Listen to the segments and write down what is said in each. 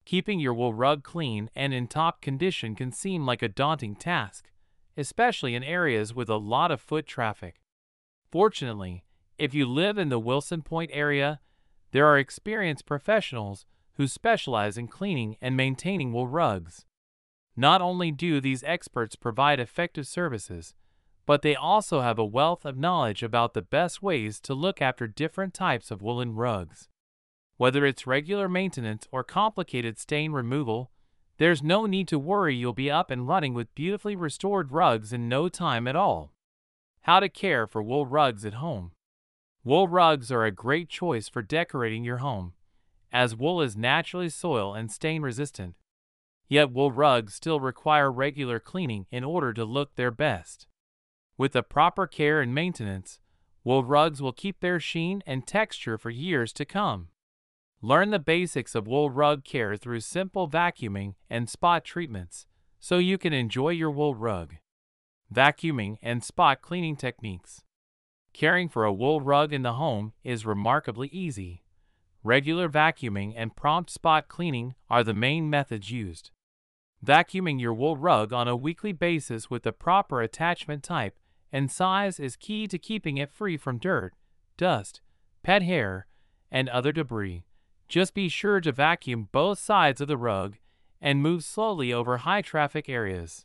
Keeping your wool rug clean and in top condition can seem like a daunting task, especially in areas with a lot of foot traffic. Fortunately, if you live in the Wilson Point area, there are experienced professionals who specialize in cleaning and maintaining wool rugs. Not only do these experts provide effective services, but they also have a wealth of knowledge about the best ways to look after different types of woolen rugs. Whether it's regular maintenance or complicated stain removal, there's no need to worry, you'll be up and running with beautifully restored rugs in no time at all. How to care for wool rugs at home. Wool rugs are a great choice for decorating your home, as wool is naturally soil and stain resistant. Yet wool rugs still require regular cleaning in order to look their best. With the proper care and maintenance, wool rugs will keep their sheen and texture for years to come. Learn the basics of wool rug care through simple vacuuming and spot treatments, so you can enjoy your wool rug. Vacuuming and spot cleaning techniques. Caring for a wool rug in the home is remarkably easy. Regular vacuuming and prompt spot cleaning are the main methods used. Vacuuming your wool rug on a weekly basis with the proper attachment type and size is key to keeping it free from dirt, dust, pet hair, and other debris. Just be sure to vacuum both sides of the rug and move slowly over high traffic areas.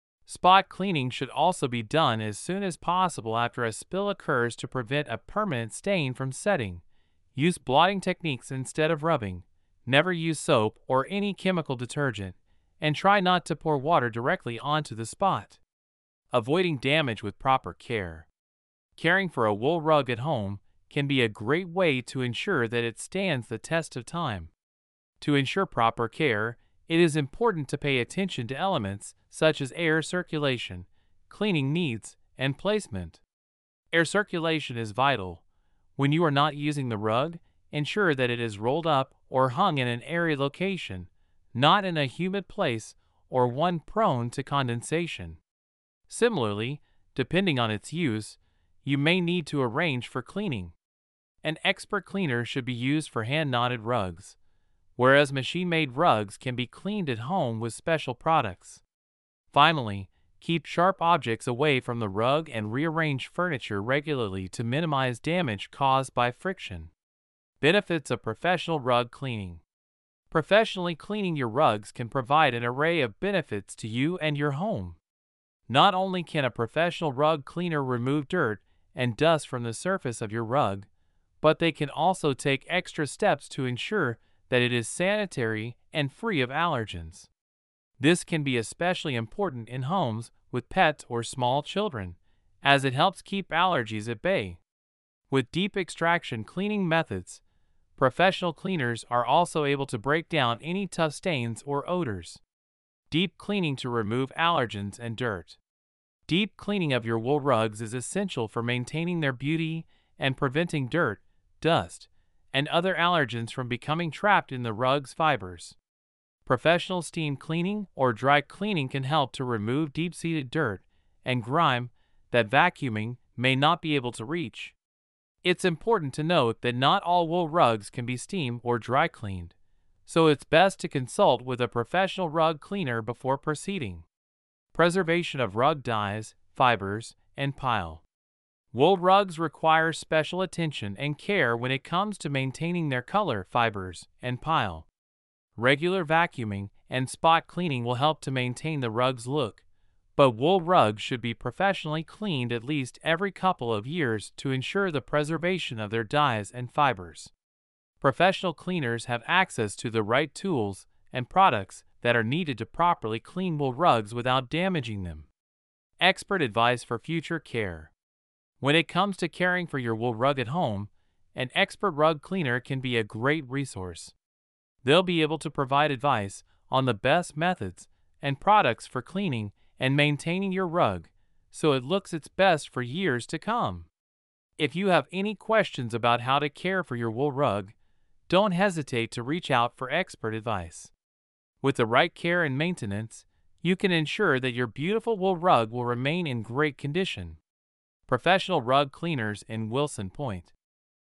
Spot cleaning should also be done as soon as possible after a spill occurs to prevent a permanent stain from setting. Use blotting techniques instead of rubbing. Never use soap or any chemical detergent, and try not to pour water directly onto the spot. Avoiding damage with proper care. Caring for a wool rug at home can be a great way to ensure that it stands the test of time. To ensure proper care, it is important to pay attention to elements such as air circulation, cleaning needs, and placement. Air circulation is vital. When you are not using the rug, ensure that it is rolled up or hung in an airy location, not in a humid place or one prone to condensation. Similarly, depending on its use, you may need to arrange for cleaning. An expert cleaner should be used for hand-knotted rugs, whereas machine-made rugs can be cleaned at home with special products. Finally, keep sharp objects away from the rug and rearrange furniture regularly to minimize damage caused by friction. Benefits of professional rug cleaning. Professionally cleaning your rugs can provide an array of benefits to you and your home. Not only can a professional rug cleaner remove dirt and dust from the surface of your rug, but they can also take extra steps to ensure that it is sanitary and free of allergens. This can be especially important in homes with pets or small children, as it helps keep allergies at bay. With deep extraction cleaning methods, professional cleaners are also able to break down any tough stains or odors. Deep cleaning to remove allergens and dirt. Deep cleaning of your wool rugs is essential for maintaining their beauty and preventing dirt, dust, and other allergens from becoming trapped in the rug's fibers. Professional steam cleaning or dry cleaning can help to remove deep-seated dirt and grime that vacuuming may not be able to reach. It's important to note that not all wool rugs can be steam or dry cleaned, so it's best to consult with a professional rug cleaner before proceeding. Preservation of rug dyes, fibers, and pile. Wool rugs require special attention and care when it comes to maintaining their color, fibers, and pile. Regular vacuuming and spot cleaning will help to maintain the rug's look, but wool rugs should be professionally cleaned at least every couple of years to ensure the preservation of their dyes and fibers. Professional cleaners have access to the right tools and products that are needed to properly clean wool rugs without damaging them. Expert advice for future care. When it comes to caring for your wool rug at home, an expert rug cleaner can be a great resource. They'll be able to provide advice on the best methods and products for cleaning and maintaining your rug, so it looks its best for years to come. If you have any questions about how to care for your wool rug, don't hesitate to reach out for expert advice. With the right care and maintenance, you can ensure that your beautiful wool rug will remain in great condition. Professional rug cleaners in Wilson Point.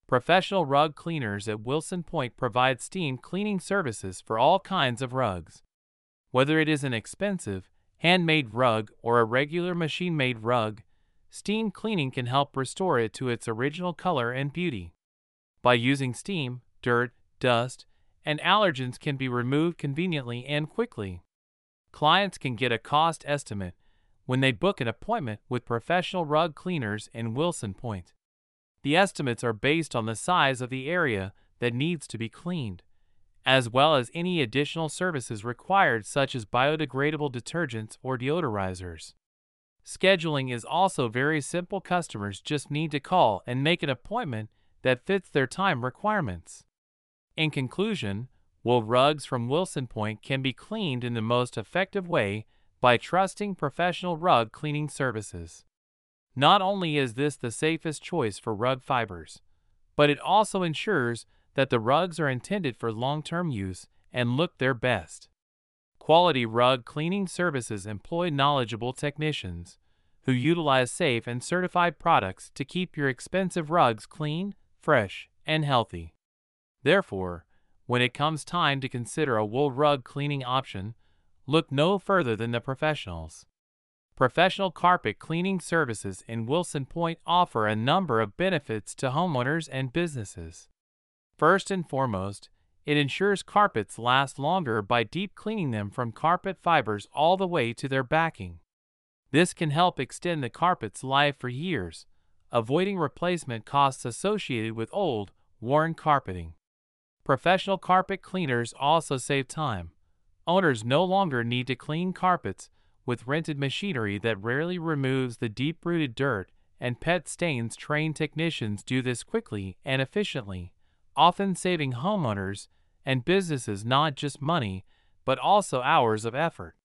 Professional rug cleaners at Wilson Point provide steam cleaning services for all kinds of rugs. Whether it is an expensive, handmade rug or a regular machine-made rug, steam cleaning can help restore it to its original color and beauty. By using steam, dirt, dust, and allergens can be removed conveniently and quickly. Clients can get a cost estimate when they book an appointment with professional rug cleaners in Wilson Point. The estimates are based on the size of the area that needs to be cleaned, as well as any additional services required such as biodegradable detergents or deodorizers. Scheduling is also very simple. Customers just need to call and make an appointment that fits their time requirements. In conclusion, wool rugs from Wilson Point can be cleaned in the most effective way by trusting professional rug cleaning services. Not only is this the safest choice for rug fibers, but it also ensures that the rugs are intended for long-term use and look their best. Quality rug cleaning services employ knowledgeable technicians who utilize safe and certified products to keep your expensive rugs clean, fresh, and healthy. Therefore, when it comes time to consider a wool rug cleaning option, look no further than the professionals. Professional carpet cleaning services in Wilson Point offer a number of benefits to homeowners and businesses. First and foremost, it ensures carpets last longer by deep cleaning them from carpet fibers all the way to their backing. This can help extend the carpet's life for years, avoiding replacement costs associated with old, worn carpeting. Professional carpet cleaners also save time. Owners no longer need to clean carpets with rented machinery that rarely removes the deep-rooted dirt and pet stains. Trained technicians do this quickly and efficiently, often saving homeowners and businesses not just money, but also hours of effort.